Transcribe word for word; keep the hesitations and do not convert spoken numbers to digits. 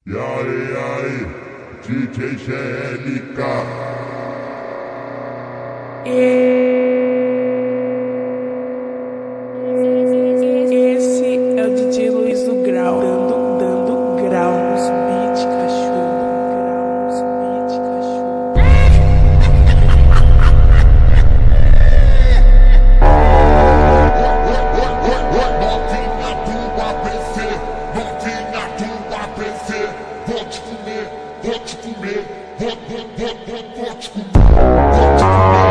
E aí, aí, D J G L K. Esse é o D J Luiz do Grau, dando, dando grau nos beats, cachorro. Grau nos beats, cachorro. Novinha do A B C, novinha do A B C, vou te comer, vou te comer, vou, vou, vou, vou, vou te comer, vou te comer.